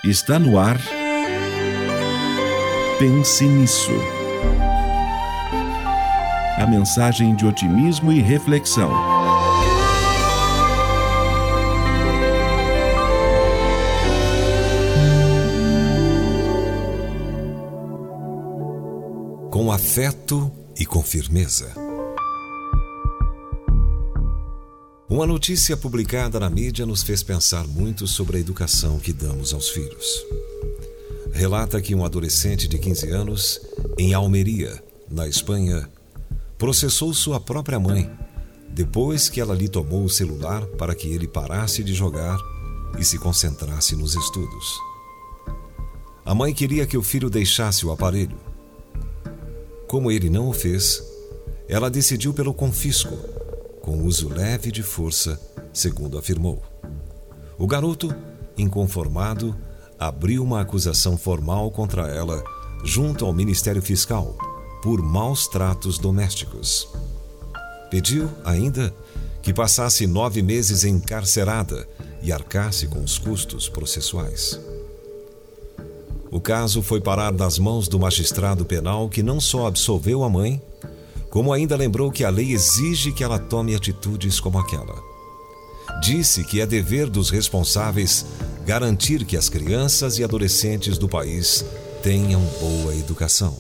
Está no ar. Pense nisso. A mensagem de otimismo e reflexão. Com afeto e com firmeza. Uma notícia publicada na mídia nos fez pensar muito sobre a educação que damos aos filhos. Relata que um adolescente de 15 anos, em Almeria, na Espanha, processou sua própria mãe, depois que ela lhe tomou o celular para que ele parasse de jogar e se concentrasse nos estudos. A mãe queria que o filho deixasse o aparelho. Como ele não o fez, ela decidiu pelo confisco, com uso leve de força, segundo afirmou. O garoto, inconformado, abriu uma acusação formal contra ela junto ao Ministério Fiscal por maus tratos domésticos. Pediu, ainda, que passasse 9 meses encarcerada e arcasse com os custos processuais. O caso foi parar nas mãos do magistrado penal, que não só absolveu a mãe, como ainda lembrou que a lei exige que ela tome atitudes como aquela. Disse que é dever dos responsáveis garantir que as crianças e adolescentes do país tenham boa educação.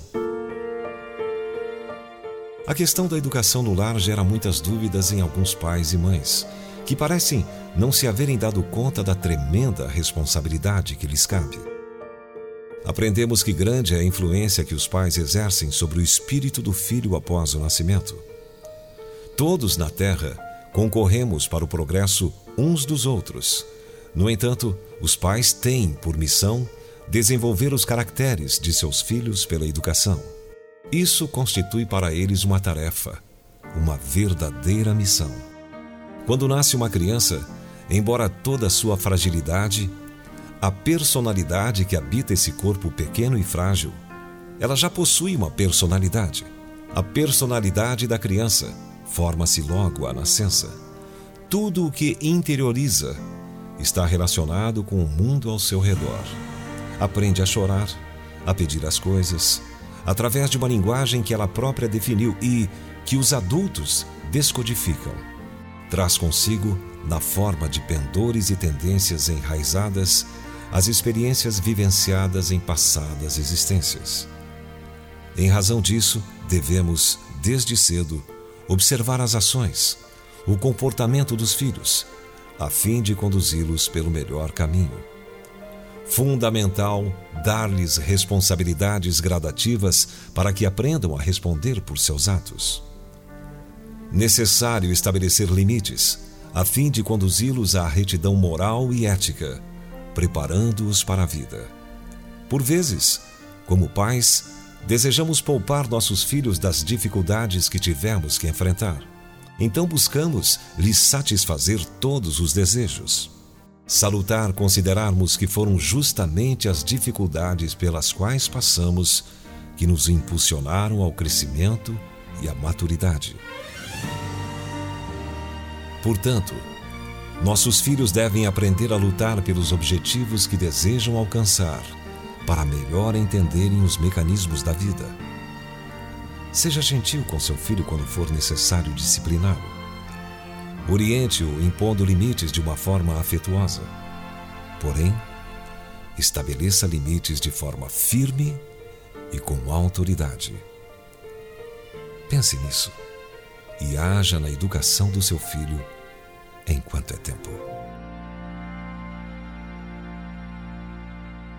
A questão da educação no lar gera muitas dúvidas em alguns pais e mães, que parecem não se haverem dado conta da tremenda responsabilidade que lhes cabe. Aprendemos que grande é a influência que os pais exercem sobre o espírito do filho após o nascimento. Todos na Terra concorremos para o progresso uns dos outros. No entanto, os pais têm por missão desenvolver os caracteres de seus filhos pela educação. Isso constitui para eles uma tarefa, uma verdadeira missão. Quando nasce uma criança, embora toda a sua fragilidade, a personalidade que habita esse corpo pequeno e frágil, ela já possui uma personalidade. A personalidade da criança forma-se logo à nascença. Tudo o que interioriza está relacionado com o mundo ao seu redor. Aprende a chorar, a pedir as coisas, através de uma linguagem que ela própria definiu e que os adultos descodificam. Traz consigo, na forma de pendores e tendências enraizadas, as experiências vivenciadas em passadas existências. Em razão disso, devemos, desde cedo, observar as ações, o comportamento dos filhos, a fim de conduzi-los pelo melhor caminho. Fundamental dar-lhes responsabilidades gradativas para que aprendam a responder por seus atos. Necessário estabelecer limites, a fim de conduzi-los à retidão moral e ética, preparando-os para a vida. Por vezes, como pais, desejamos poupar nossos filhos das dificuldades que tivemos que enfrentar. Então buscamos lhes satisfazer todos os desejos. Salutar considerarmos que foram justamente as dificuldades pelas quais passamos que nos impulsionaram ao crescimento e à maturidade. Portanto, nossos filhos devem aprender a lutar pelos objetivos que desejam alcançar, para melhor entenderem os mecanismos da vida. Seja gentil com seu filho quando for necessário discipliná-lo. Oriente-o impondo limites de uma forma afetuosa. Porém, estabeleça limites de forma firme e com autoridade. Pense nisso e haja na educação do seu filho enquanto é tempo.